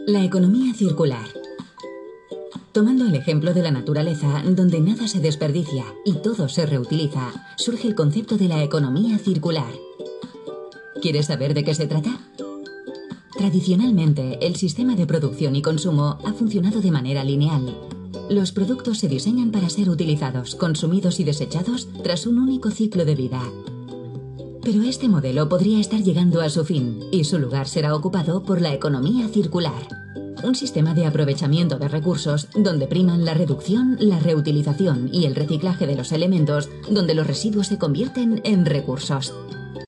La economía circular. Tomando el ejemplo de la naturaleza, donde nada se desperdicia y todo se reutiliza, surge el concepto de la economía circular. ¿Quieres saber de qué se trata? Tradicionalmente, el sistema de producción y consumo ha funcionado de manera lineal. Los productos se diseñan para ser utilizados, consumidos y desechados tras un único ciclo de vida. Pero este modelo podría estar llegando a su fin y su lugar será ocupado por la economía circular. Un sistema de aprovechamiento de recursos donde priman la reducción, la reutilización y el reciclaje de los elementos, donde los residuos se convierten en recursos.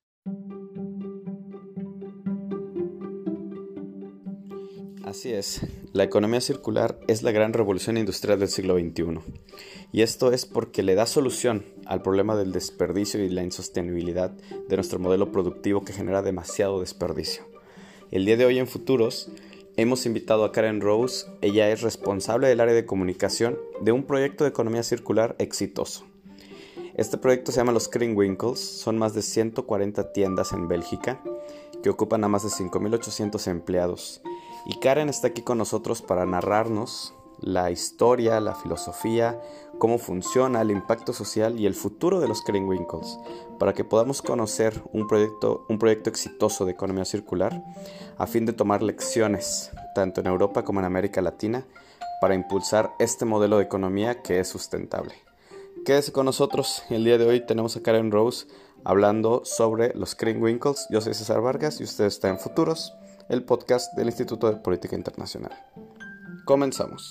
Así es, la economía circular es la gran revolución industrial del siglo XXI. Y esto es porque le da solución al problema del desperdicio y la insostenibilidad de nuestro modelo productivo que genera demasiado desperdicio. El día de hoy en Futuros hemos invitado a Karen Rose. Ella es responsable del área de comunicación de un proyecto de economía circular exitoso. Este proyecto se llama Los Kringwinkels, son más de 140 tiendas en Bélgica que ocupan a más de 5.800 empleados. Y Karen está aquí con nosotros para narrarnos la historia, la filosofía, cómo funciona, el impacto social y el futuro de los Kringwinkels, para que podamos conocer un proyecto exitoso de economía circular, a fin de tomar lecciones, tanto en Europa como en América Latina, para impulsar este modelo de economía que es sustentable. Quédese con nosotros. El día de hoy tenemos a Karen Rose hablando sobre los Kringwinkels. Yo soy César Vargas y usted está en Futuros, el podcast del Instituto de Política Internacional. Comenzamos.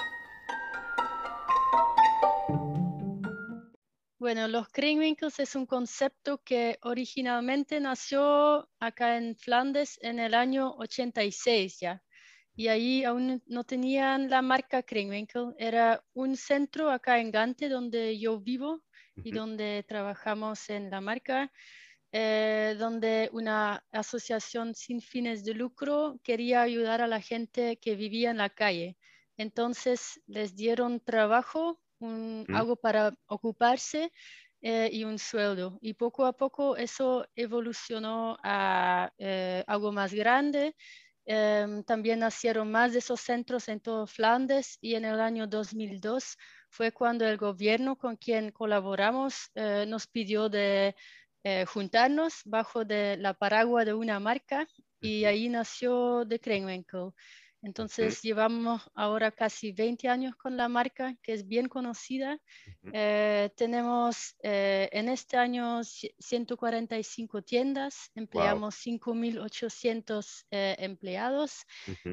Bueno, los Kringwinkels es un concepto que originalmente nació acá en Flandes en el año 86 ya. Y ahí aún no tenían la marca Kringwinkel. Era un centro acá en Gante donde yo vivo y donde trabajamos en la marca, donde una asociación sin fines de lucro quería ayudar a la gente que vivía en la calle. Entonces les dieron trabajo, algo para ocuparse y un sueldo. Y poco a poco eso evolucionó a algo más grande. También nacieron más de esos centros en todo Flandes y en el año 2002 fue cuando el gobierno con quien colaboramos nos pidió de juntarnos bajo de la paraguas de una marca y ahí nació The Kringwinkel. Entonces llevamos ahora casi 20 años con la marca, que es bien conocida. Tenemos en este año 145 tiendas, empleamos 5.800 empleados.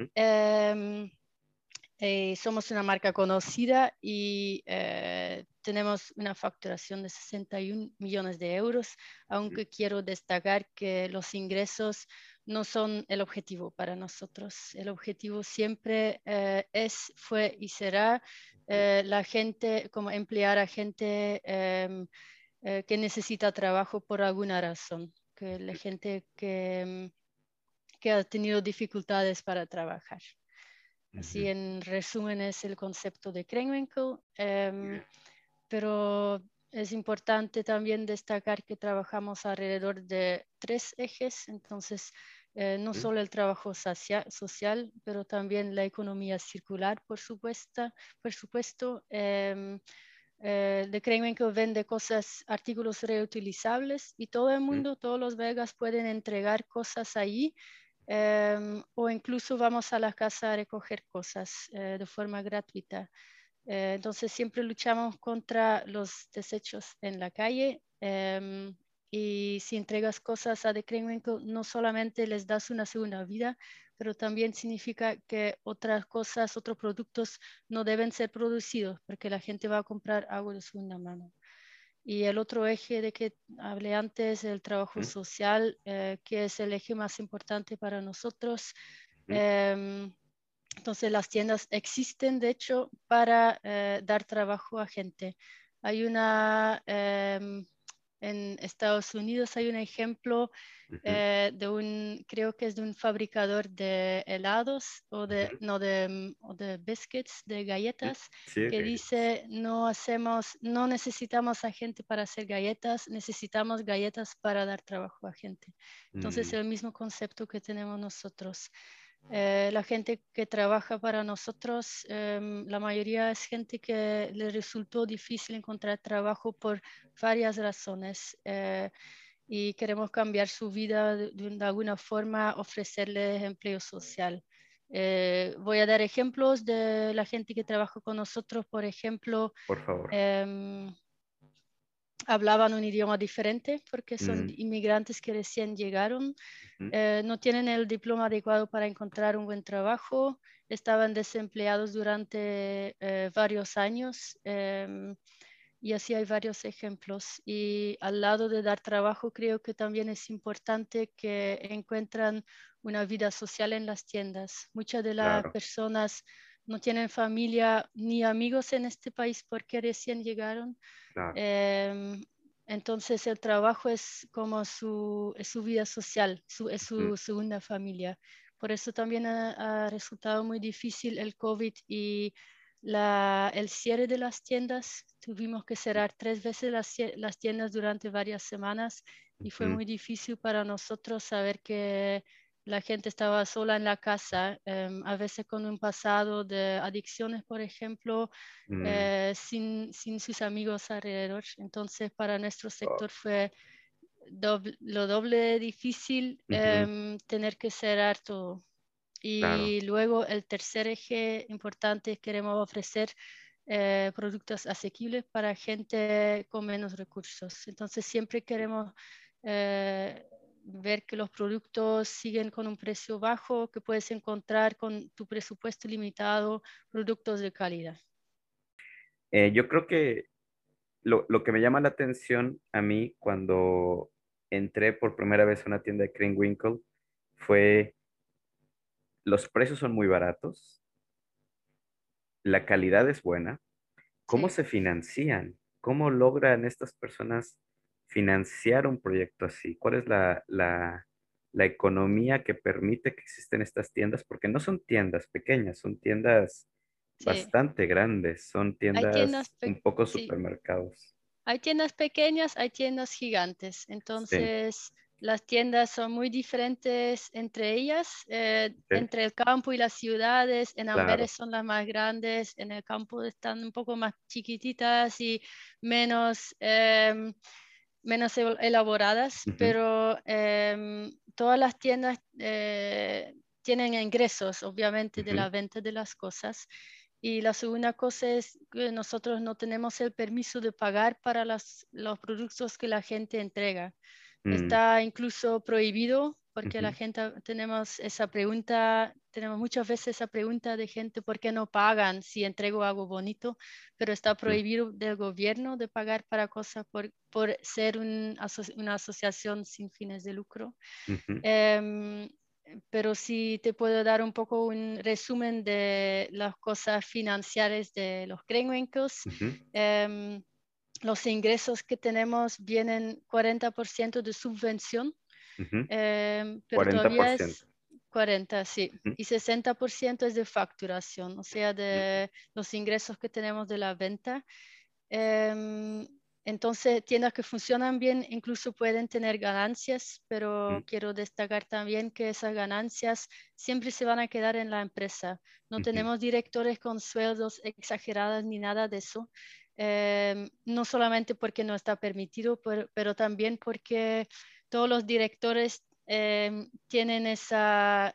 Somos una marca conocida y tenemos una facturación de 61 millones de euros, aunque quiero destacar que los ingresos no son el objetivo para nosotros. El objetivo siempre fue y será la gente, como emplear a gente que necesita trabajo por alguna razón, que la gente que ha tenido dificultades para trabajar. Así en resumen es el concepto de Kringwinkel, pero es importante también destacar que trabajamos alrededor de 3 ejes, entonces no solo el trabajo social, pero también la economía circular, por supuesto. De Kringwinkel vende artículos reutilizables y todo el mundo, todos los belgas pueden entregar cosas allí. O incluso vamos a la casa a recoger cosas de forma gratuita. Entonces siempre luchamos contra los desechos en la calle y si entregas cosas a The Kringwinkel no solamente les das una segunda vida, pero también significa que otras cosas, otros productos no deben ser producidos porque la gente va a comprar algo de segunda mano. Y el otro eje de que hablé antes, el trabajo social, que es el eje más importante para nosotros. Entonces las tiendas existen, de hecho, para dar trabajo a gente. Hay en Estados Unidos hay un ejemplo creo que es de un fabricador de helados o de biscuits, de galletas, que dice no necesitamos a gente para hacer galletas, necesitamos galletas para dar trabajo a gente. Entonces el mismo concepto que tenemos nosotros. La gente que trabaja para nosotros, la mayoría es gente que le resultó difícil encontrar trabajo por varias razones y queremos cambiar su vida de alguna forma, ofrecerles empleo social. Voy a dar ejemplos de la gente que trabaja con nosotros. Por ejemplo, Por favor. hablaban un idioma diferente porque son Mm, inmigrantes que recién llegaron. ujú, No tienen el diploma adecuado para encontrar un buen trabajo, estaban desempleados durante varios años y así hay varios ejemplos. Y al lado de dar trabajo, creo que también es importante que encuentran una vida social en las tiendas. Muchas de las claro, personas no tienen familia ni amigos en este país porque recién llegaron. claro. Em, entonces el trabajo es como es su vida social, es Ujú, su segunda familia. Por eso también ha resultado muy difícil el COVID y el cierre de las tiendas. Tuvimos que cerrar 3 veces las tiendas durante varias semanas y fue ujú, muy difícil para nosotros saber que la gente estaba sola en la casa, a veces con un pasado de adicciones, por ejemplo, mm, sin sus amigos alrededor. Entonces, para nuestro oh, sector fue lo doble difícil ujú, tener que cerrar todo. claro. Y luego el tercer eje importante, queremos ofrecer productos asequibles para gente con menos recursos. Entonces, siempre queremos ver que los productos siguen con un precio bajo, que puedes encontrar con tu presupuesto limitado, productos de calidad. Yo creo que lo que me llama la atención a mí cuando entré por primera vez a una tienda de Crane Winkle fue los precios son muy baratos, la calidad es buena. ¿Cómo Sí. se financian? ¿Cómo logran estas personas financiar un proyecto así? ¿Cuál es la economía que permite que existen estas tiendas? Porque no son tiendas pequeñas, son tiendas Sí, bastante grandes, son hay tiendas, tiendas un poco sí, supermercados. hay tiendas pequeñas, hay tiendas gigantes. Sí, Entonces, las tiendas son muy diferentes entre ellas, sí, entre el campo y las ciudades. En claro. Amberes son las más grandes, en el campo están un poco más chiquititas y menos, menos elaboradas, Ujú, pero todas las tiendas tienen ingresos, obviamente, de ujú, la venta de las cosas. Y la segunda cosa es que nosotros no tenemos el permiso de pagar para los productos que la gente entrega. mm, Está incluso prohibido porque la ujú, gente tenemos esa pregunta, tenemos muchas veces esa pregunta de gente, ¿por qué no pagan si entrego algo bonito? Pero está ujú, prohibido del gobierno de pagar para cosas por ser una asociación sin fines de lucro. ujú, Em, pero sí te puedo dar un poco un resumen de las cosas financieras de los Krenwinkels. ujú, Em, los ingresos que tenemos vienen 40% de subvención, ujú. pero todavía 40%. es 40, sí, Ujú, y 60% es de facturación, o sea, ujú, de los ingresos que tenemos de la venta. Em, entonces, tiendas que funcionan bien incluso pueden tener ganancias, pero ujú, quiero destacar también que esas ganancias siempre se van a quedar en la empresa. No ujú, tenemos directores con sueldos exagerados ni nada de eso. No solamente porque no está permitido, pero también porque todos los directores tienen esa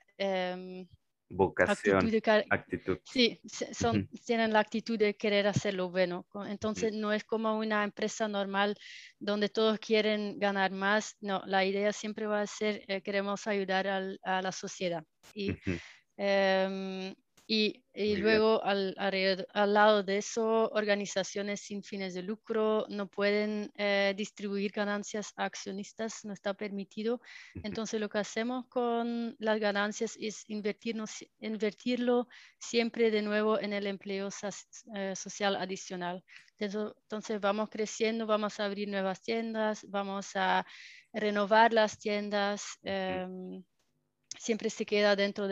actitud vocación, de actitud. sí, Ujú, tienen la actitud de querer hacerlo bueno. ujú, Entonces no es como una empresa normal donde todos quieren ganar más. No, la idea siempre va a ser queremos ayudar a la sociedad. ujú. Em, y Muy bien. luego al lado de eso, organizaciones sin fines de lucro no pueden distribuir ganancias a accionistas, no está permitido. Ujú, Entonces lo que hacemos con las ganancias es invertirlo siempre de nuevo en el empleo social adicional. Entonces vamos creciendo, vamos a abrir nuevas tiendas, vamos a renovar las tiendas. ujú. Siempre se queda dentro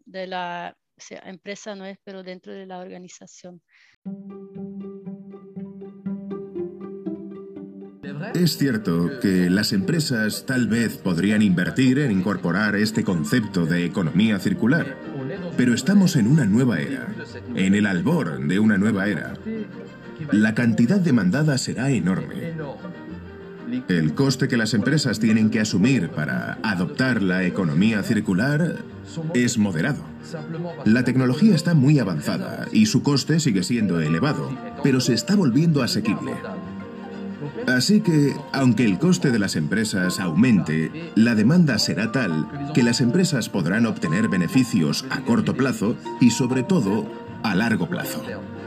o sea, empresa no es, pero dentro de la organización. Es cierto que las empresas tal vez podrían invertir en incorporar este concepto de economía circular, pero estamos en una nueva era, en el albor de una nueva era. La cantidad demandada será enorme. El coste que las empresas tienen que asumir para adoptar la economía circular es moderado. La tecnología está muy avanzada y su coste sigue siendo elevado, pero se está volviendo asequible. Así que, aunque el coste de las empresas aumente, la demanda será tal que las empresas podrán obtener beneficios a corto plazo y, sobre todo, a largo plazo.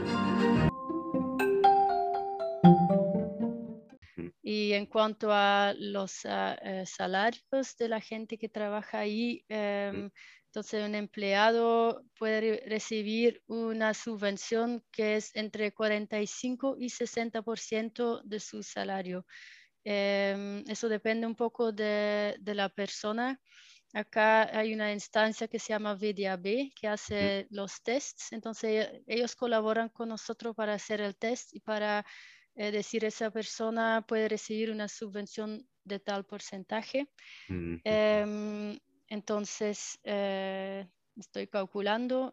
Y en cuanto a los salarios de la gente que trabaja ahí, entonces un empleado puede recibir una subvención que es entre 45 y 60% de su salario. Eso depende un poco de la persona. Acá hay una instancia que se llama VDAB que hace los tests. Entonces ellos colaboran con nosotros para hacer el test y para decir esa persona puede recibir una subvención de tal porcentaje. Entonces, estoy calculando,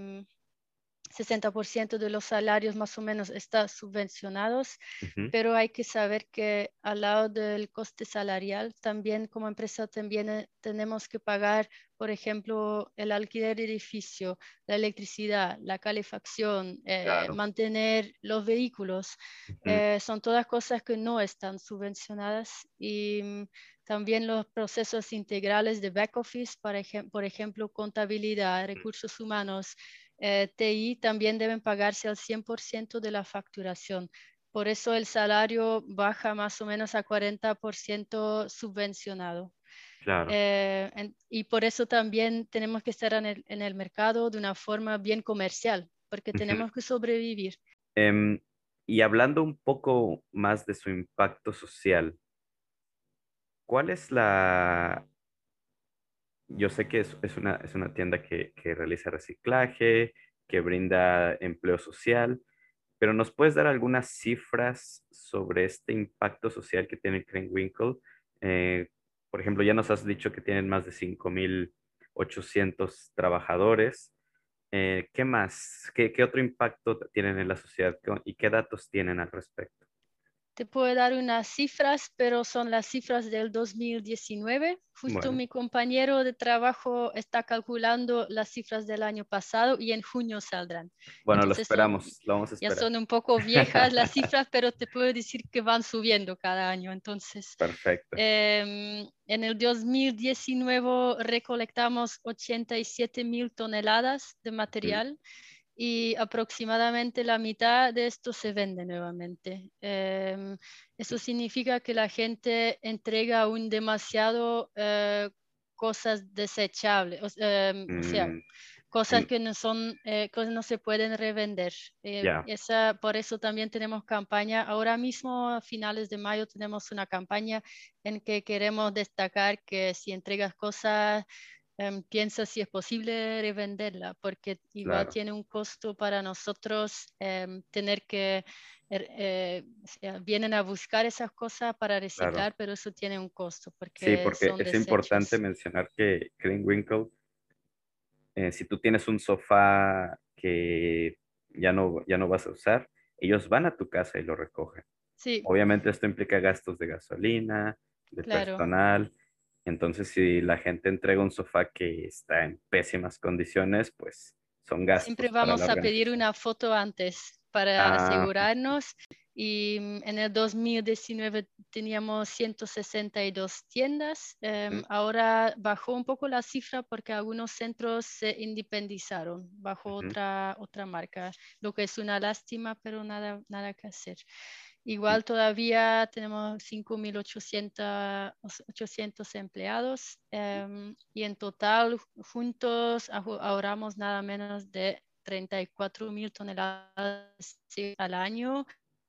60% de los salarios más o menos están subvencionados, pero hay que saber que al lado del coste salarial, también como empresa también tenemos que pagar, por ejemplo, el alquiler de edificio, la electricidad, la calefacción, mantener los vehículos. Son todas cosas que no están subvencionadas y también los procesos integrales de back office, por ejemplo, contabilidad, recursos humanos, TI también deben pagarse al 100% de la facturación. Por eso el salario baja más o menos a 40% subvencionado. Claro. Y por eso también tenemos que estar en el mercado de una forma bien comercial, porque tenemos que sobrevivir. Y hablando un poco más de su impacto social, ¿cuál es la... Yo sé que es una tienda que realiza reciclaje, que brinda empleo social, pero ¿nos puedes dar algunas cifras sobre este impacto social que tiene Krenwinkel? Por ejemplo, ya nos has dicho que tienen más de 5.800 trabajadores. ¿Qué más? ¿Qué otro impacto tienen en la sociedad y qué datos tienen al respecto? Te puedo dar unas cifras, pero son las cifras del 2019. Justo Bueno, mi compañero de trabajo está calculando las cifras del año pasado y en junio saldrán. bueno, lo Entonces esperamos, lo vamos a ya esperar. son un poco viejas las cifras, pero te puedo decir que van subiendo cada año. Entonces, Perfecto. en el 2019 recolectamos 87.000 toneladas de material y aproximadamente la mitad de esto se vende nuevamente. Eso significa que la gente entrega aún demasiado cosas desechables, o sea, Mm, cosas en- que no son, cosas no se pueden revender. ya, Por eso también tenemos campaña. Ahora mismo, a finales de mayo, tenemos una campaña en que queremos destacar que si entregas cosas piensa si es posible revenderla, porque igual claro, tiene un costo para nosotros tener que, o sea, vienen a buscar esas cosas para claro. reciclar, pero eso tiene un costo Sí, porque porque son es importante desechos. mencionar que Krenwinkel, si tú tienes un sofá que ya no vas a usar, ellos van a tu casa y lo recogen. Sí, Obviamente esto implica gastos de gasolina, de claro. personal. Entonces, si la gente entrega un sofá que está en pésimas condiciones, pues son Siempre gastos para la vamos a pedir organización. una foto antes para Ah, asegurarnos. Y en el 2019 teníamos 162 tiendas. ujú, Ahora bajó un poco la cifra porque algunos centros se independizaron bajo ujú, otra marca, lo que es una lástima, pero nada que hacer. ujú. Igual todavía tenemos 5.800 empleados y en total juntos ahorramos nada menos de 34.000 toneladas al año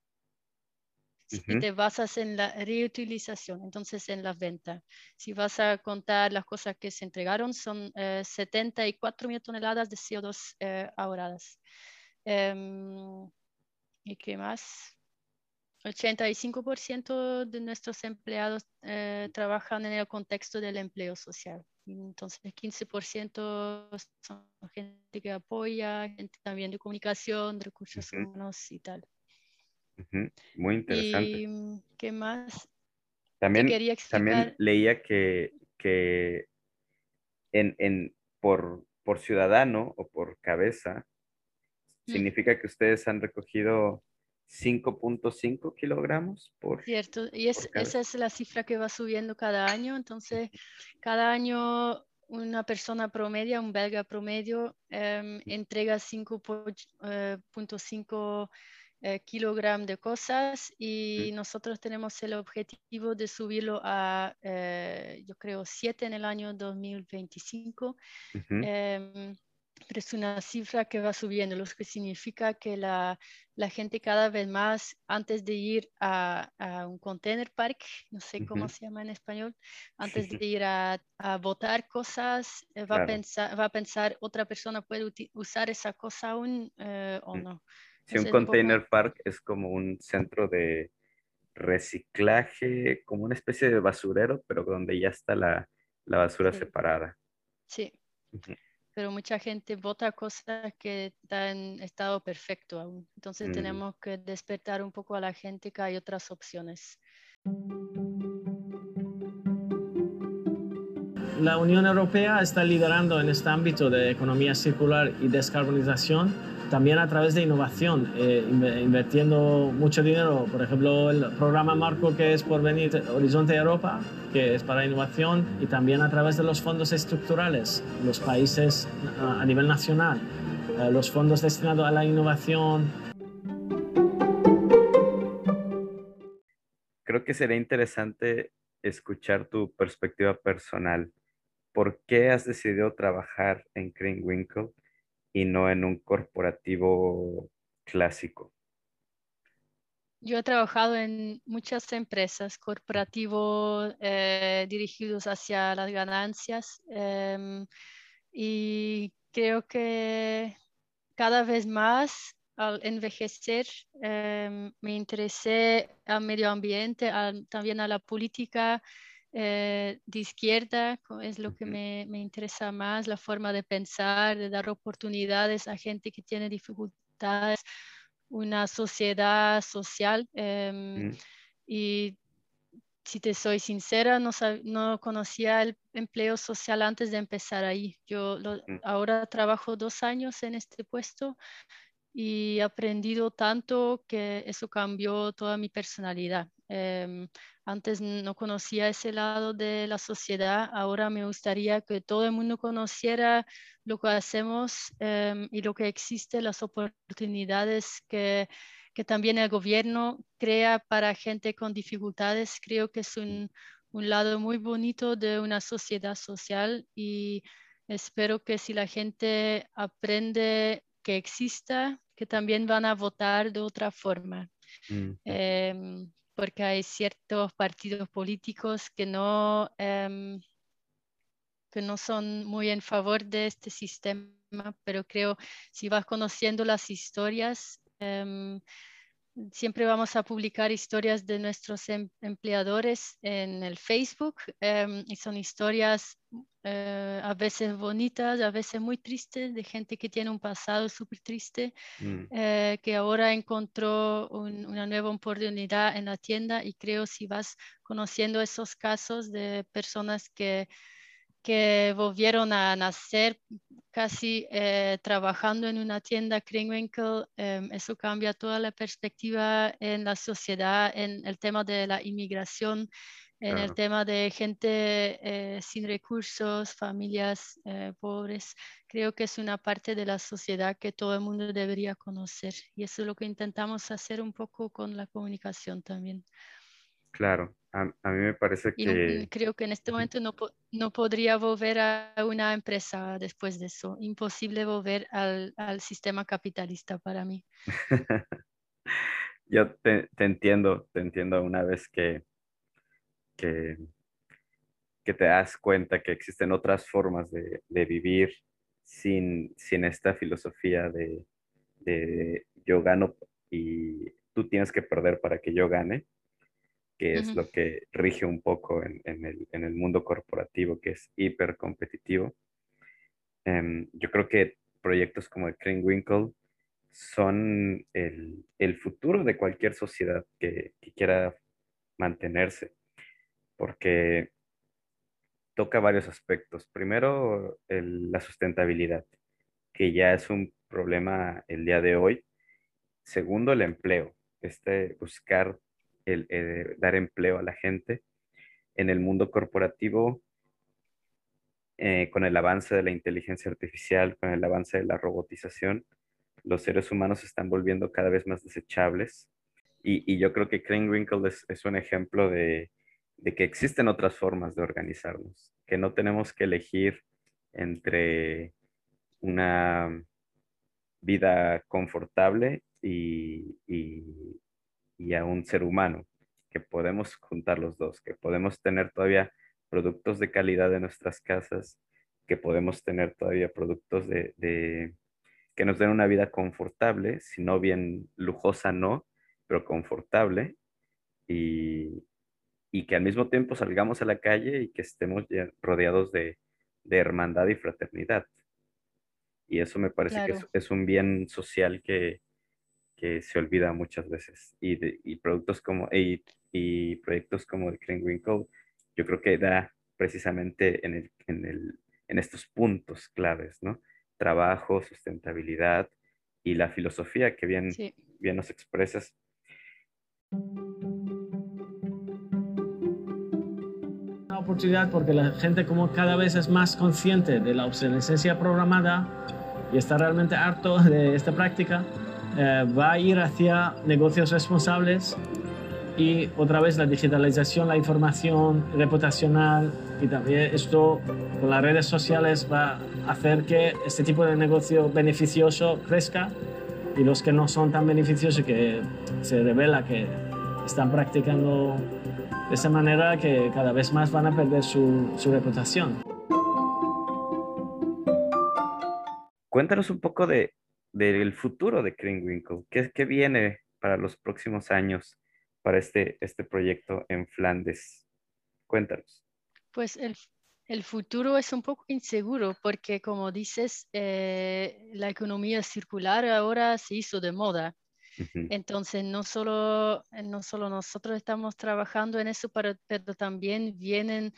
si Ujú. te basas en la reutilización, entonces en la venta. Si vas a contar las cosas que se entregaron, son 74.000 toneladas de CO2 ahorradas. ¿Y qué más? 85% de nuestros empleados trabajan en el contexto del empleo social. Entonces, el 15% son gente que apoya, gente también de comunicación, de recursos humanos y tal. Muy interesante. ¿Y qué más te También, quería también explicar? leía que por ciudadano o por cabeza, Mm, significa que ustedes han recogido 5.5 kilogramos cierto, y por esa cabeza. es la cifra que va subiendo cada año. Entonces, cada año una persona promedio, un belga promedio, entrega 5.5 kilogramos de cosas y nosotros tenemos el objetivo de subirlo a, yo creo, 7 en el año 2025. Ujú, Pero es una cifra que va subiendo, lo que significa que la gente cada vez más, antes de ir a un container park, no sé cómo ujú. se llama en español, antes de ir a botar cosas, Claro. va a pensar, otra persona puede usar esa cosa aún o Mm. no. Si un Entonces, un poco, container park es como un centro de reciclaje, como una especie de basurero, pero donde ya está la basura sí, separada. sí, Ujú. pero mucha gente bota cosas que están en estado perfecto aún. Entonces, Mm, tenemos que despertar un poco a la gente que hay otras opciones. La Unión Europea está liderando en este ámbito de economía circular y descarbonización, también a través de innovación, invirtiendo mucho dinero. Por ejemplo, el programa Marco que es por venir Horizonte Europa, que es para innovación, y también a través de los fondos estructurales, los países a nivel nacional, los fondos destinados a la innovación. Creo que sería interesante escuchar tu perspectiva personal. ¿Por qué has decidido trabajar en Crane Winkle y no en un corporativo clásico? Yo he trabajado en muchas empresas corporativos dirigidos hacia las ganancias y creo que cada vez más al envejecer me interesé al medio ambiente, también a la política de izquierda, es lo que Ujú, me interesa más, la forma de pensar, de dar oportunidades a gente que tiene dificultades, una sociedad social. mm, Y si te soy sincera, no conocía el empleo social antes de empezar ahí. mm, Ahora trabajo 2 años en este puesto y he aprendido tanto que eso cambió toda mi personalidad. Antes no conocía ese lado de la sociedad, ahora me gustaría que todo el mundo conociera lo que hacemos y lo que existe, las oportunidades que también el gobierno crea para gente con dificultades. Creo que es un lado muy bonito de una sociedad social y espero que si la gente aprende que exista, que también van a votar de otra forma. mm, ujú. Porque hay ciertos partidos políticos que no son muy en favor de este sistema, pero creo si vas conociendo las historias, siempre vamos a publicar historias de nuestros empleadores en el Facebook y son historias a veces bonitas, a veces muy tristes, de gente que tiene un pasado súper triste, Mm, que ahora encontró una nueva oportunidad en la tienda y creo si vas conociendo esos casos de personas que volvieron a nacer casi trabajando en una tienda Kringwinkel, eso cambia toda la perspectiva en la sociedad, en el tema de la inmigración, en el claro, tema de gente sin recursos, familias pobres. Creo que es una parte de la sociedad que todo el mundo debería conocer y eso es lo que intentamos hacer un poco con la comunicación también. claro. A mí me parece Y que creo que en este ujú. momento no podría volver a una empresa después de eso. Imposible volver al sistema capitalista para mí. Yo te entiendo una vez que, que te das cuenta que existen otras formas de vivir sin esta filosofía de yo gano y tú tienes que perder para que yo gane, que es Ujú. lo que rige un poco en el mundo corporativo, que es hiper competitivo. Yo creo que proyectos como el Crane Winkle son el futuro de cualquier sociedad que quiera mantenerse, porque toca varios aspectos. Primero, la sustentabilidad, que ya es un problema el día de hoy. Segundo, el empleo, buscar dar empleo a la gente en el mundo corporativo. Con el avance de la inteligencia artificial, con el avance de la robotización, los seres humanos se están volviendo cada vez más desechables. Y yo creo que Crane Winkle es un ejemplo de que existen otras formas de organizarnos, que no tenemos que elegir entre una vida confortable y a un ser humano, que podemos juntar los dos, que podemos tener todavía productos de calidad en nuestras casas, que podemos tener todavía productos que nos den una vida confortable, si no bien lujosa, no, pero confortable, y, y que al mismo tiempo salgamos a la calle y que estemos ya rodeados de hermandad y fraternidad. Y eso me parece que Claro. es un bien social que se olvida muchas veces. Y productos y proyectos como el Crane Winkle, yo creo que da precisamente en estos puntos claves, ¿no? Trabajo, sustentabilidad y la filosofía que Sí. bien nos expresas. Una oportunidad porque la gente como cada vez es más consciente de la obsolescencia programada y está realmente harto de esta práctica, va a ir hacia negocios responsables y otra vez la digitalización, la información reputacional y también esto con las redes sociales va a hacer que este tipo de negocio beneficioso crezca y los que no son tan beneficiosos que se revela que están practicando de esa manera que cada vez más van a perder su reputación. Cuéntanos un poco del futuro de Crane Winkle. ¿Qué viene para los próximos años para este proyecto en Flandes? Cuéntanos. Pues el futuro es un poco inseguro porque, como dices, la economía circular ahora se hizo de moda. Ujú, Entonces, no solo nosotros estamos trabajando en eso, pero también vienen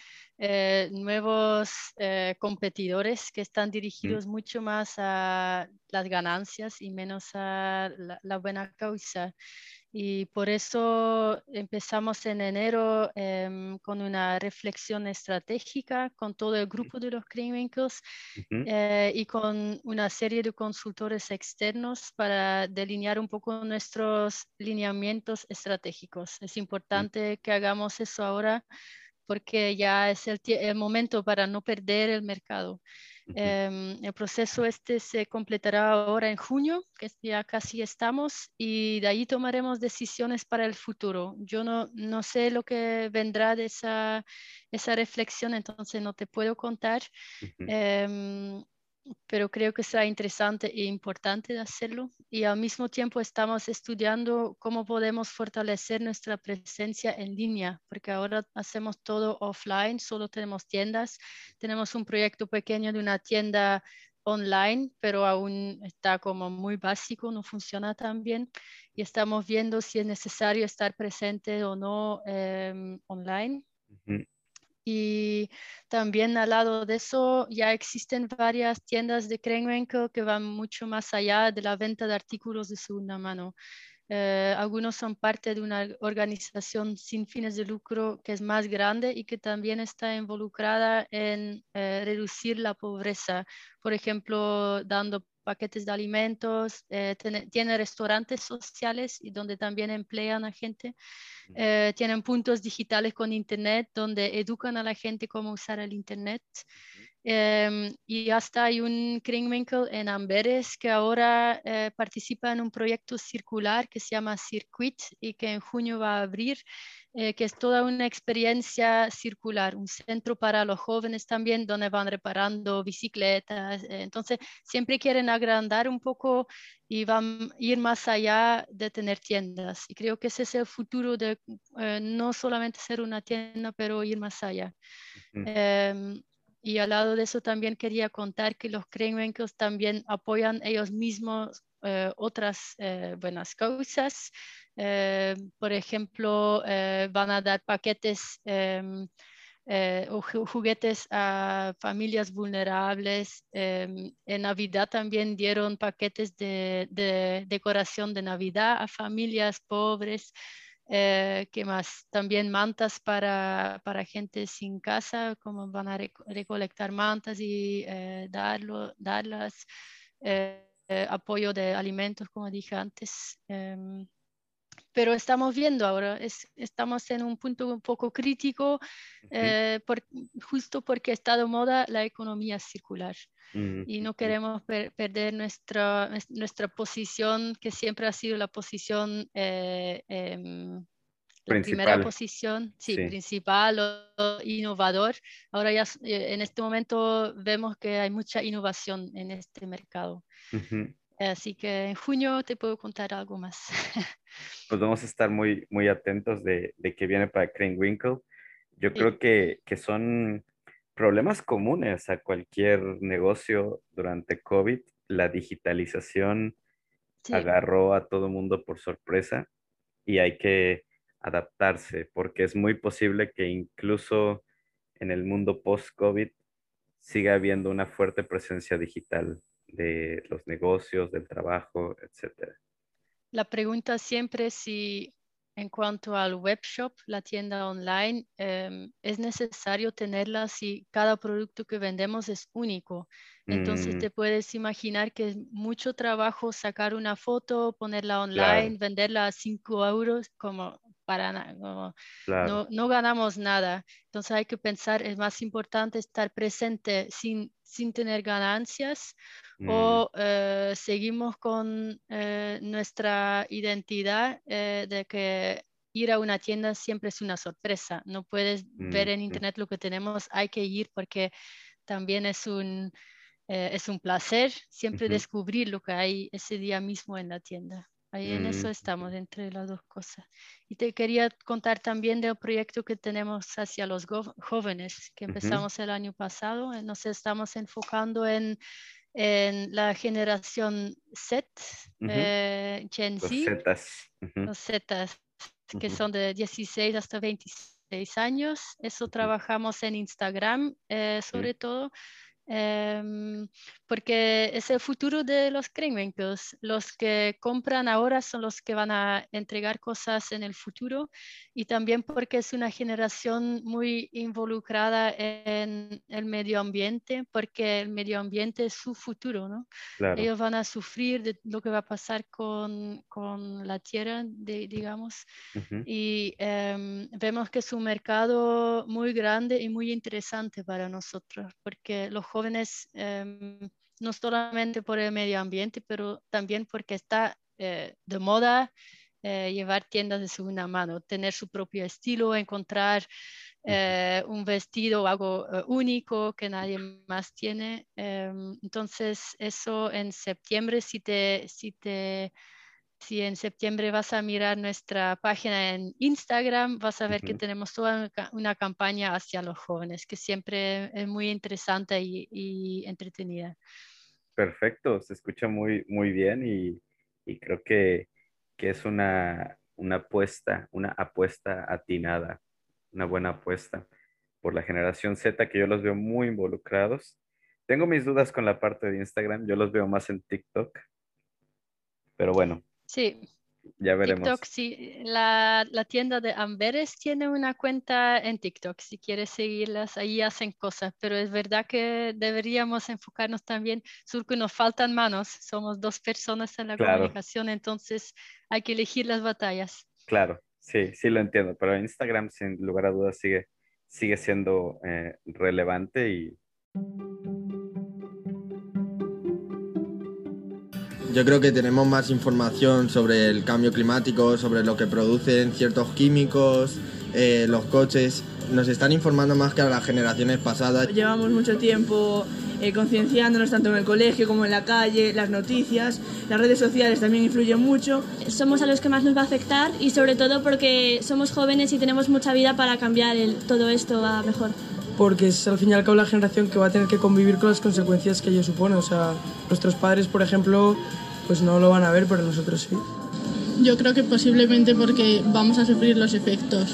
nuevos competidores que están ujú, dirigidos mucho más a las ganancias y menos a la buena causa. Y por eso empezamos en enero con una reflexión estratégica con todo el grupo de los Greenwinkles ujú, y con una serie de consultores externos para delinear un poco nuestros lineamientos estratégicos. Es ujú, importante que hagamos eso ahora porque ya es el momento para no perder el mercado. ujú, El proceso este se completará ahora en junio, que ya casi estamos, y de ahí tomaremos decisiones para el futuro. Yo no sé lo que vendrá de esa reflexión, entonces no te puedo contar. ujú, Em, pero creo que será interesante e importante de hacerlo. Y al mismo tiempo estamos estudiando cómo podemos fortalecer nuestra presencia en línea, porque ahora hacemos todo offline, solo tenemos tiendas. Tenemos un proyecto pequeño de una tienda online, pero aún está como muy básico, no funciona tan bien. Y estamos viendo si es necesario estar presente o no online. ujú, Y también al lado de eso ya existen varias tiendas de Krenwinkel que van mucho más allá de la venta de artículos de segunda mano. Algunos son parte de una organización sin fines de lucro que es más grande y que también está involucrada en reducir la pobreza. Por ejemplo, dando paquetes de alimentos, tiene restaurantes sociales y donde también emplean a gente. Tienen puntos digitales con Internet donde educan a la gente cómo usar el Internet. Y hasta hay un Kringwinkel en Amberes que ahora participa en un proyecto circular que se llama Circuit y que en junio va a abrir que es toda una experiencia circular, un centro para los jóvenes también, donde van reparando bicicletas. Entonces, siempre quieren agrandar un poco y van a ir más allá de tener tiendas. Y creo que ese es el futuro de no solamente ser una tienda, pero ir más allá. Y al lado de eso también quería contar que los Krenwinkels también apoyan ellos mismos otras buenas causas. Por ejemplo, van a dar paquetes o juguetes a familias vulnerables. En Navidad también dieron paquetes de decoración de Navidad a familias pobres. ¿Qué más? También mantas para gente sin casa, como van a recolectar mantas y darlas. Apoyo de alimentos, como dije antes. Pero estamos viendo ahora, estamos en un punto un poco crítico, justo porque está de moda la economía circular. Y no queremos perder nuestra posición, que siempre ha sido la posición, la primera posición, sí, principal o innovador. Ahora ya en este momento vemos que hay mucha innovación en este mercado. Así que en junio te puedo contar algo más. Pues vamos a estar muy, muy atentos de qué viene para Krenwinkel. Yo creo que son problemas comunes a cualquier negocio durante COVID. La digitalización agarró a todo mundo por sorpresa y hay que adaptarse porque es muy posible que incluso en el mundo post-COVID siga habiendo una fuerte presencia digital de los negocios, del trabajo, etcétera. La pregunta siempre es si en cuanto al webshop, la tienda online, es necesario tenerla si cada producto que vendemos es único. Entonces te puedes imaginar que es mucho trabajo sacar una foto, ponerla online, venderla a 5 euros, como no ganamos nada. Entonces hay que pensar, es más importante estar presente sin tener ganancias o seguimos con nuestra identidad de que ir a una tienda siempre es una sorpresa. No puedes ver en internet lo que tenemos, hay que ir porque también es un placer siempre descubrir lo que hay ese día mismo en la tienda. Ahí en eso estamos, entre las dos cosas. Y te quería contar también del proyecto que tenemos hacia los jóvenes, que empezamos el año pasado. Nos estamos enfocando en la generación Z, Gen Z, los Zetas, que son de 16 hasta 26 años. Eso trabajamos en Instagram, sobre todo. Porque es el futuro de los Krenwinkels. Los que compran ahora son los que van a entregar cosas en el futuro, y también porque es una generación muy involucrada en el medio ambiente, porque el medio ambiente es su futuro, ¿no? Claro. Ellos van a sufrir de lo que va a pasar con la tierra, digamos. Y vemos que es un mercado muy grande y muy interesante para nosotros, porque los jóvenes, no solamente por el medio ambiente, pero también porque está de moda llevar tiendas de segunda mano, tener su propio estilo, encontrar un vestido o algo único que nadie más tiene. Entonces, eso en septiembre, si en septiembre vas a mirar nuestra página en Instagram, vas a ver que tenemos toda una campaña hacia los jóvenes, que siempre es muy interesante y entretenida. Perfecto, se escucha muy, muy bien y creo que es una apuesta atinada, una buena apuesta por la generación Z, que yo los veo muy involucrados. Tengo mis dudas con la parte de Instagram, yo los veo más en TikTok, pero bueno. Sí, ya veremos. TikTok, sí. La tienda de Amberes tiene una cuenta en TikTok. Si quieres seguirlas, ahí hacen cosas. Pero es verdad que deberíamos enfocarnos también, porque nos faltan manos. Somos 2 personas en la comunicación, entonces hay que elegir las batallas. Claro, sí, sí lo entiendo. Pero Instagram, sin lugar a dudas, sigue siendo relevante y... Yo creo que tenemos más información sobre el cambio climático, sobre lo que producen ciertos químicos los coches, nos están informando más que a las generaciones pasadas. Llevamos mucho tiempo concienciándonos tanto en el colegio como en la calle, las noticias, las redes sociales también influyen mucho. Somos a los que más nos va a afectar y sobre todo porque somos jóvenes y tenemos mucha vida para cambiar todo esto a mejor. Porque es al fin y al cabo la generación que va a tener que convivir con las consecuencias que ello supone. O sea, nuestros padres, por ejemplo, pues no lo van a ver, pero nosotros sí. Yo creo que posiblemente porque vamos a sufrir los efectos.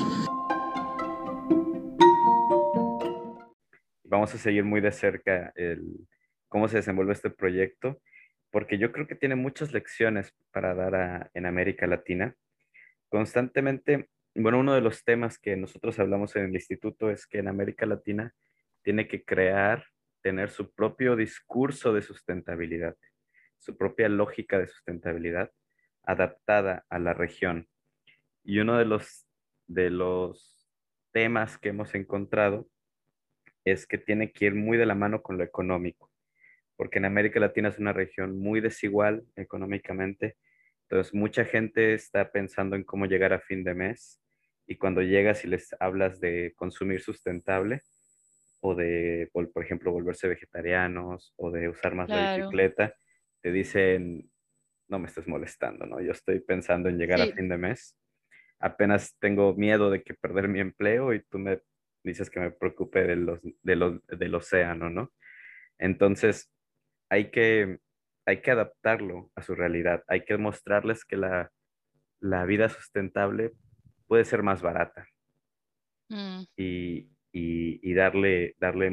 Vamos a seguir muy de cerca cómo se desenvuelve este proyecto, porque yo creo que tiene muchas lecciones para dar en América Latina. Constantemente, bueno, uno de los temas que nosotros hablamos en el instituto es que en América Latina tiene que tener su propio discurso de sustentabilidad, su propia lógica de sustentabilidad adaptada a la región. Y uno de los temas que hemos encontrado es que tiene que ir muy de la mano con lo económico, porque en América Latina es una región muy desigual económicamente, entonces mucha gente está pensando en cómo llegar a fin de mes, y cuando llegas y les hablas de consumir sustentable, o de, por ejemplo, volverse vegetarianos, o de usar más la bicicleta, te dicen, no me estés molestando, ¿no? Yo estoy pensando en llegar a fin de mes, apenas tengo miedo de que perder mi empleo y tú me dices que me preocupe del océano, ¿no? Entonces, hay que adaptarlo a su realidad. Hay que mostrarles que la vida sustentable puede ser más barata y darle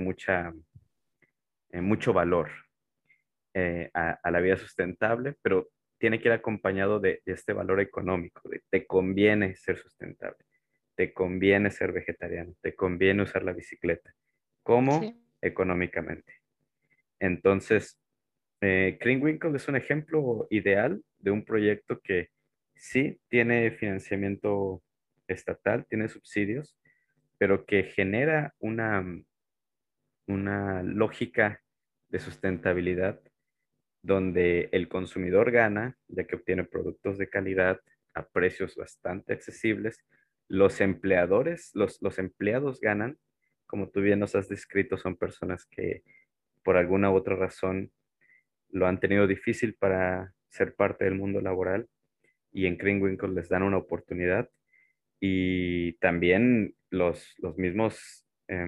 mucho valor a la vida sustentable, pero tiene que ir acompañado de este valor económico, de te conviene ser sustentable, te conviene ser vegetariano, te conviene usar la bicicleta. ¿Cómo? Sí. Económicamente. Entonces, Kringwinkle es un ejemplo ideal de un proyecto que sí tiene financiamiento estatal, tiene subsidios, pero que genera una lógica de sustentabilidad donde el consumidor gana, ya que obtiene productos de calidad a precios bastante accesibles. Los empleadores, los empleados ganan, como tú bien nos has descrito, son personas que por alguna u otra razón lo han tenido difícil para ser parte del mundo laboral, y en Kringwinkle les dan una oportunidad, y también los mismos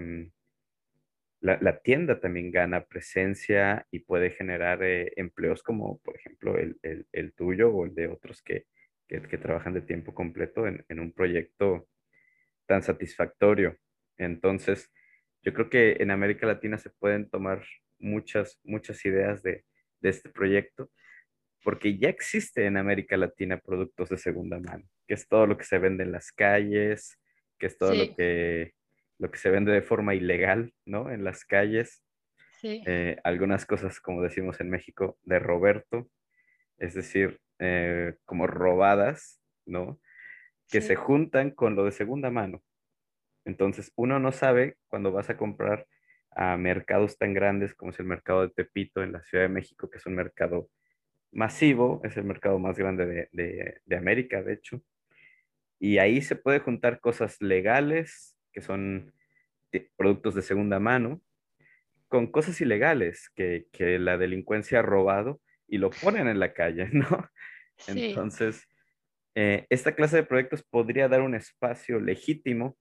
la tienda también gana presencia y puede generar empleos como, por ejemplo, el tuyo o el de otros que trabajan de tiempo completo en un proyecto tan satisfactorio. Entonces, yo creo que en América Latina se pueden tomar muchas ideas de este proyecto, porque ya existe en América Latina productos de segunda mano, que es todo lo que se vende en las calles, que es todo lo que se vende de forma ilegal, ¿no? En las calles. Sí. Algunas cosas, como decimos en México, de Roberto, es decir, como robadas, ¿no? Que se juntan con lo de segunda mano. Entonces, uno no sabe cuando vas a comprar a mercados tan grandes como es el mercado de Tepito en la Ciudad de México, que es un mercado masivo, es el mercado más grande de América, de hecho. Y ahí se puede juntar cosas legales, que son productos de segunda mano, con cosas ilegales que la delincuencia ha robado y lo ponen en la calle, ¿no? Sí. Entonces, esta clase de proyectos podría dar un espacio legítimo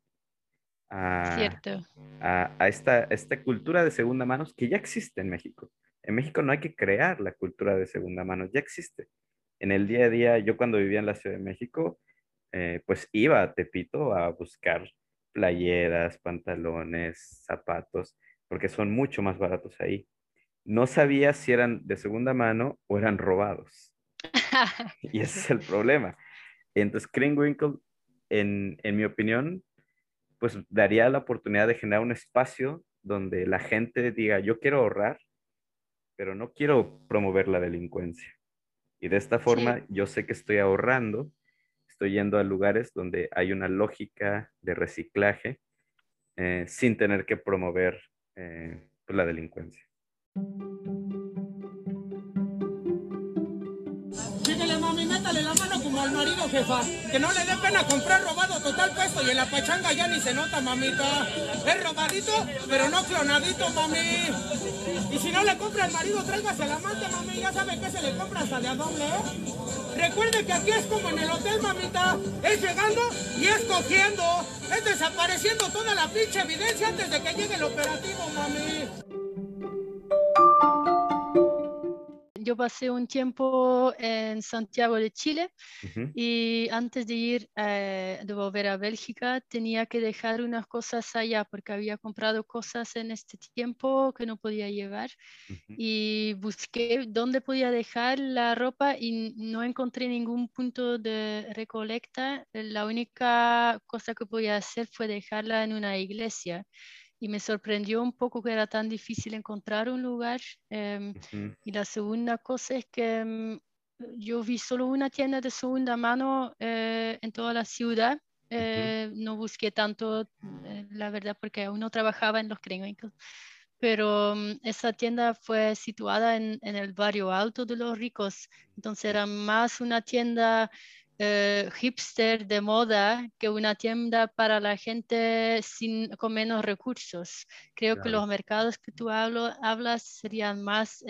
a esta cultura de segunda mano que ya existe en México. En México no hay que crear la cultura de segunda mano, ya existe. En el día a día, yo cuando vivía en la Ciudad de México, pues iba a Tepito a buscar playeras, pantalones, zapatos, porque son mucho más baratos ahí. No sabía si eran de segunda mano o eran robados. Y ese es el problema. Entonces, Kringwinkle, en mi opinión, pues daría la oportunidad de generar un espacio donde la gente diga, yo quiero ahorrar, pero no quiero promover la delincuencia. Y de esta forma, yo sé que estoy ahorrando, estoy yendo a lugares donde hay una lógica de reciclaje sin tener que promover pues, la delincuencia. Chíquele, mami, métale la la mano como al marido, jefa. Que no le dé pena comprar robado total puesto y en la pachanga ya ni se nota, mamita. Es robadito, pero no clonadito, mami. Y si no le compra al marido, tráigase al amante, mami. Ya sabe que se le compra hasta de a doble, ¿eh? Recuerde que aquí es como en el hotel, mamita. Es llegando y es cogiendo. Es desapareciendo toda la pinche evidencia antes de que llegue el operativo, mami. Yo pasé un tiempo en Santiago de Chile Ujú. y antes de ir de volver a Bélgica tenía que dejar unas cosas allá porque había comprado cosas en este tiempo que no podía llevar y busqué dónde podía dejar la ropa y no encontré ningún punto de recolecta. La única cosa que podía hacer fue dejarla en una iglesia. Y me sorprendió un poco que era tan difícil encontrar un lugar. Ujú. Y la segunda cosa es que yo vi solo una tienda de segunda mano en toda la ciudad. No busqué tanto, la verdad, porque aún no trabajaba en los Kringwinkels. Pero esa tienda fue situada en el barrio alto de los ricos. Entonces era más una tienda hipster de moda que una tienda para la gente con menos recursos. Creo que Claro. los mercados que tú hablas serían más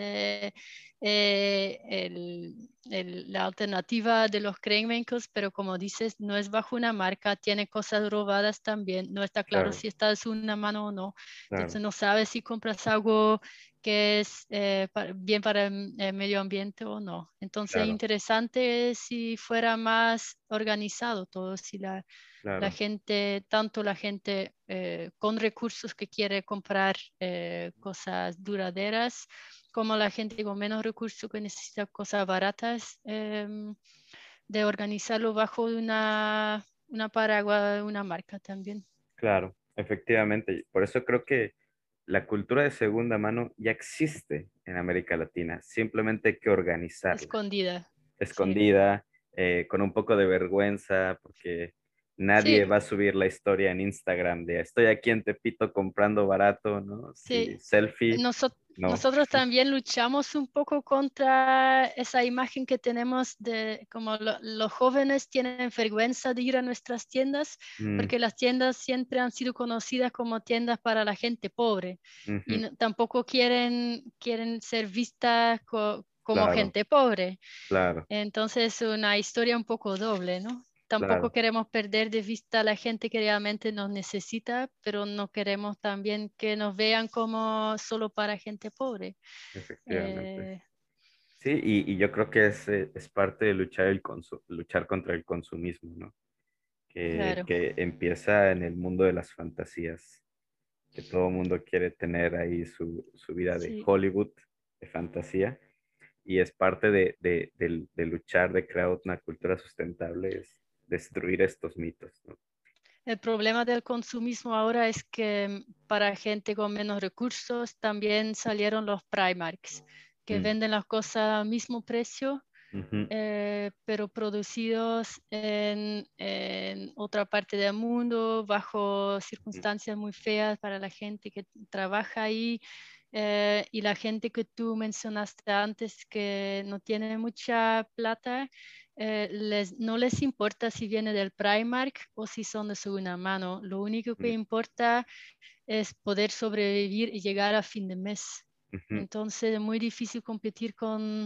la alternativa de los Kringwinkels, pero como dices, no es bajo una marca, tiene cosas robadas también, no está claro Claro. si está de una mano o no. Claro. Entonces no sabes si compras algo que es bien para el medio ambiente o no. Entonces Claro. interesante si fuera más organizado todo, si la Claro. gente, tanto la gente con recursos que quiere comprar cosas duraderas, como la gente con menos recursos que necesita cosas baratas, de organizarlo bajo una paraguas de una marca también. Claro, efectivamente. Por eso creo que la cultura de segunda mano ya existe en América Latina. Simplemente hay que organizarla. Escondida. Escondida, con un poco de vergüenza, porque nadie Sí. va a subir la historia en Instagram de estoy aquí en Tepito comprando barato, ¿no? Sí, Sí. selfie. No. Nosotros también luchamos un poco contra esa imagen que tenemos de como los jóvenes tienen vergüenza de ir a nuestras tiendas, porque las tiendas siempre han sido conocidas como tiendas para la gente pobre y tampoco quieren ser vistas como Claro. gente pobre. Claro. Entonces es una historia un poco doble, ¿no? Tampoco Claro. queremos perder de vista a la gente que realmente nos necesita, pero no queremos también que nos vean como solo para gente pobre. Efectivamente. Sí, y yo creo que es parte de luchar contra el consumismo, ¿no? Claro. Que empieza en el mundo de las fantasías, que todo el mundo quiere tener ahí su vida de Sí. Hollywood, de fantasía, y es parte de luchar, de crear una cultura sustentable, es destruir estos mitos, ¿no? El problema del consumismo ahora es que para gente con menos recursos también salieron los Primarks, que venden las cosas al mismo precio, pero producidos en otra parte del mundo, bajo circunstancias muy feas para la gente que trabaja ahí. Y la gente que tú mencionaste antes que no tiene mucha plata, no les importa si viene del Primark o si son de segunda mano. Lo único que importa es poder sobrevivir y llegar a fin de mes. Entonces es muy difícil competir con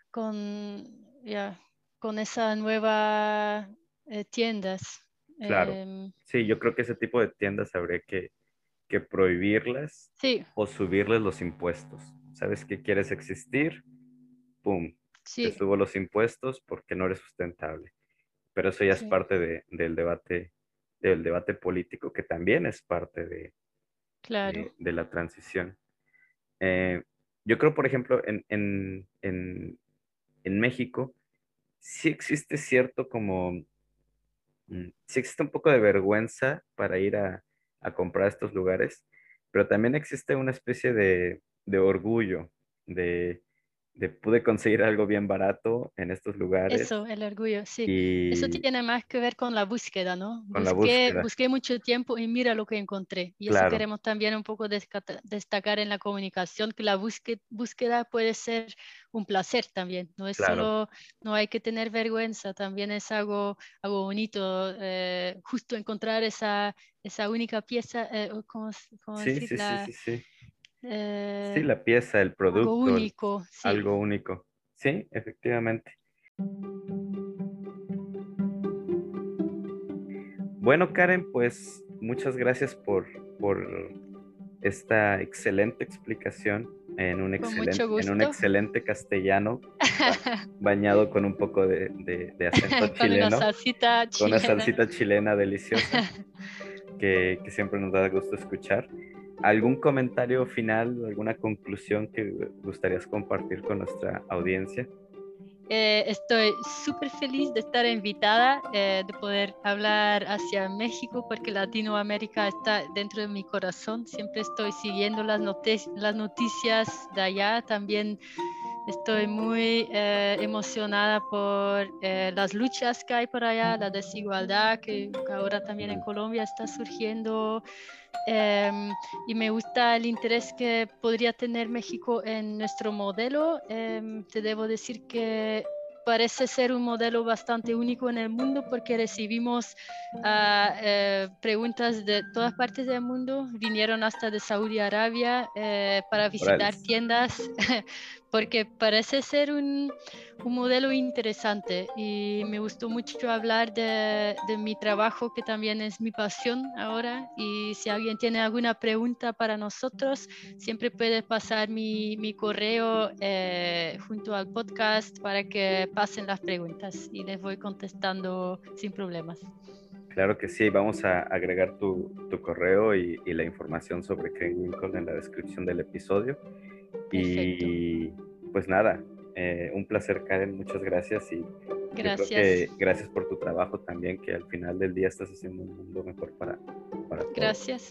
esas nuevas tiendas. Claro. Sí, yo creo que ese tipo de tiendas habría que prohibirlas Sí. o subirles los impuestos. ¿Sabes qué quieres existir? ¡Pum! Te Sí. subo los impuestos porque no eres sustentable. Pero eso ya es Sí. parte del debate político, que también es parte Claro. de la transición. Yo creo, por ejemplo, en México, sí existe cierto como, sí existe un poco de vergüenza para ir a comprar a estos lugares, pero también existe una especie de orgullo, de pude conseguir algo bien barato en estos lugares. Eso, el orgullo, sí. Y Eso tiene más que ver con la búsqueda, ¿no? Con la búsqueda. Busqué mucho tiempo y mira lo que encontré. Y Claro. eso queremos también un poco destacar en la comunicación, que la búsqueda puede ser un placer también. No es Claro. solo, no hay que tener vergüenza, también es algo bonito, justo encontrar esa única pieza, ¿cómo Sí, decirla? sí, la pieza, el producto. Algo único, sí. Algo único. Sí, efectivamente. Bueno, Karen, pues muchas gracias por esta excelente explicación en un excelente castellano, bañado con un poco de acento chileno. Con una salsita chilena deliciosa, que siempre nos da gusto escuchar. ¿Algún comentario final, alguna conclusión que gustarías compartir con nuestra audiencia? Estoy súper feliz de estar invitada, de poder hablar hacia México, porque Latinoamérica está dentro de mi corazón. Siempre estoy siguiendo las noticias de allá. También estoy muy emocionada por las luchas que hay por allá, la desigualdad que ahora también en Colombia está surgiendo. Y me gusta el interés que podría tener México en nuestro modelo. Te debo decir que parece ser un modelo bastante único en el mundo, porque recibimos preguntas de todas partes del mundo. Vinieron hasta de Saudi Arabia para visitar tiendas, porque parece ser un modelo interesante, y me gustó mucho hablar de mi trabajo, que también es mi pasión ahora. Y si alguien tiene alguna pregunta para nosotros, siempre puede pasar mi correo junto al podcast para que pasen las preguntas y les voy contestando sin problemas. Claro que sí, vamos a agregar tu correo y la información sobre Crane Winkle en la descripción del episodio. Perfecto. Y pues nada, un placer, Karen, muchas gracias. Y gracias. Yo creo que gracias por tu trabajo también, que al final del día estás haciendo un mundo mejor para todos. Gracias.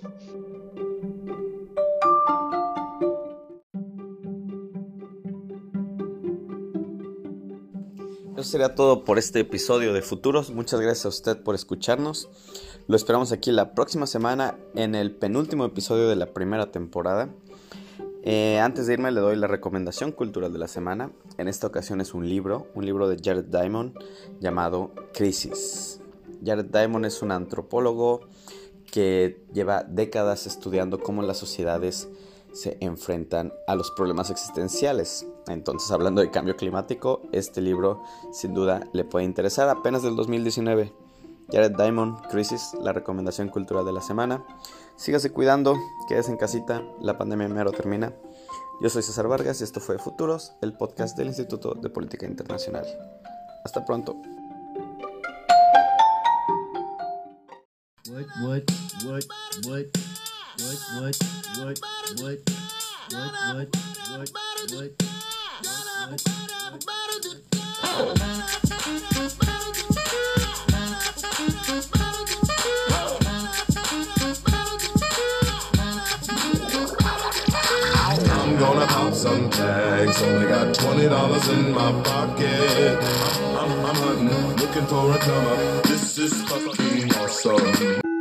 Eso sería todo por este episodio de Futuros. Muchas gracias a usted por escucharnos. Lo esperamos aquí la próxima semana en el penúltimo episodio de la primera temporada. Antes de irme le doy la recomendación cultural de la semana. En esta ocasión es un libro de Jared Diamond llamado Crisis. Jared Diamond es un antropólogo que lleva décadas estudiando cómo las sociedades se enfrentan a los problemas existenciales. Entonces, hablando de cambio climático, este libro sin duda le puede interesar. Apenas del 2019. Jared Diamond, Crisis, la recomendación cultural de la semana. Sígase cuidando, quédese en casita, la pandemia mero termina. Yo soy César Vargas y esto fue Futuros, el podcast del Instituto de Política Internacional. Hasta pronto. I'm gonna pop some tags. Only got $20 in my pocket. I'm hunting, looking for a come up. This is fucking awesome.